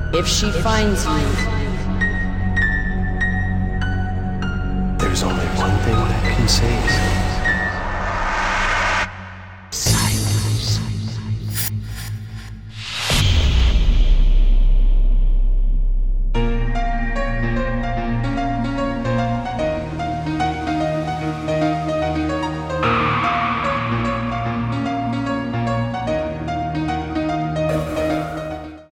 If she finds you, there's only one thing that can save